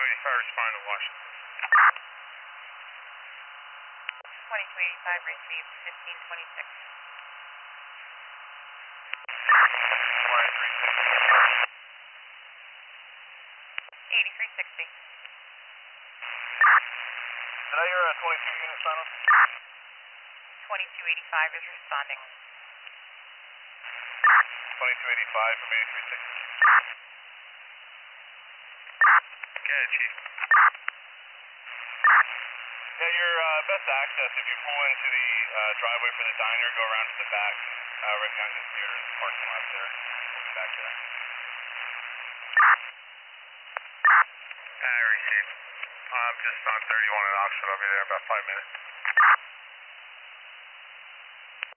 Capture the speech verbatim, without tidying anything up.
eighty-five respond to Washington. twenty-two eighty-five received fifteen twenty-six. twenty-three sixty. eighty-three sixty. Did I hear a twenty-two unit sign up? twenty-two eighty-five is responding. twenty-two eighty-five from eighty-three sixty. Okay, Chief. Yeah, your uh, best access, if you pull into the uh, driveway for the diner, go around to the back, uh, right behind the theater, the parking lot there. We'll be back there. I received. I'm just on thirty-one in Oxford. I'll be there in about five minutes.